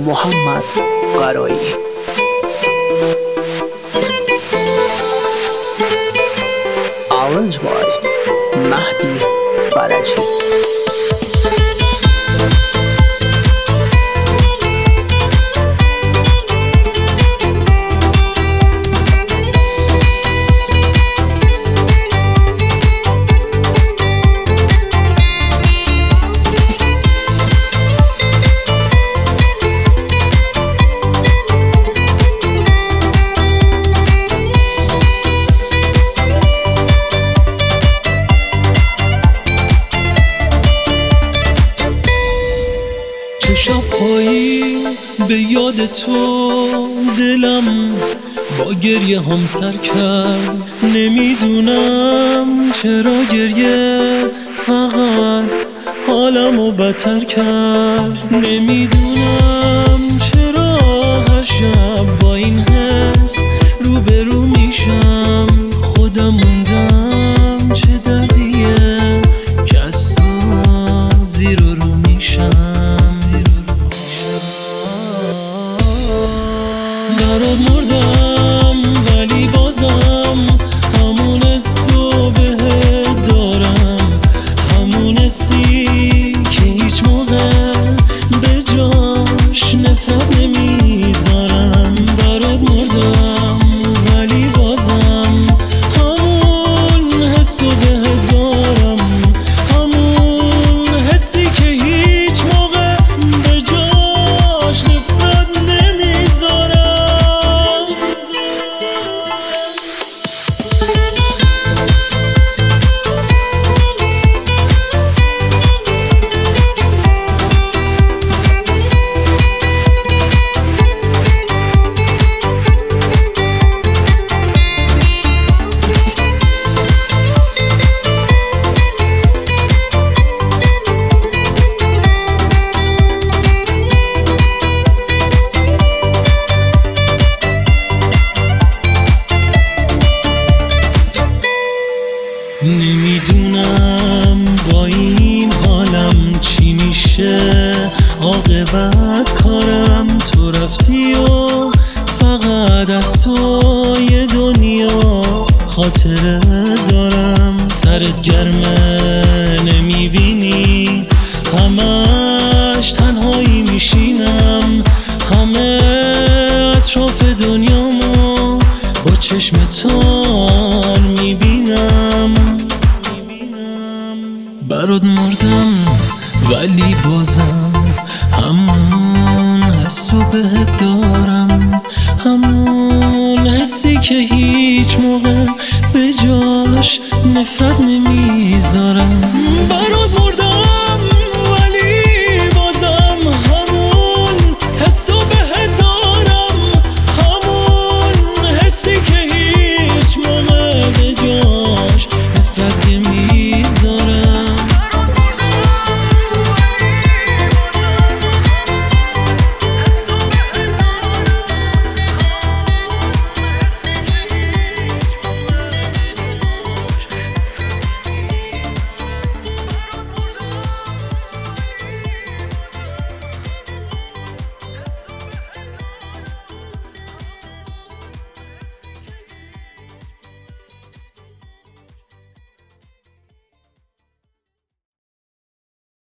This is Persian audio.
محمد قرایی. Arranged by Mahdi Faraji. شب پایی به یاد تو دلم با گریه هم سر کرد. نمیدونم چرا گریه فقط حالمو بدتر کرد. نمیدونم چرا هر شب با این حس روبرو میشم. خودم موندم چه دردیه که از تو زیر و رو میشم. برات مردم ولی بازم همون حسو بهت دارم. همون حسی که هیچ موقع به جاش نفرت نمیذارم. برات مردم ولی بازم همون حسو بهت دارم. همون حسی که هیچ موقع به جاش نفرت نمیذارم. نمیدونم با این حالم چی میشه عاقبت کارم. تو رفتی و فقط از تو یه دنیا خاطره دارم. سرت گرمه نمیبینی همش تنهایی میشینم. همه اطراف دنیامو با چشم تار میبینم. برات مردم ولی بازم همون حسو بهت دارم. همون حسی که هیچ موقع به جاش نفرت نمیذارم.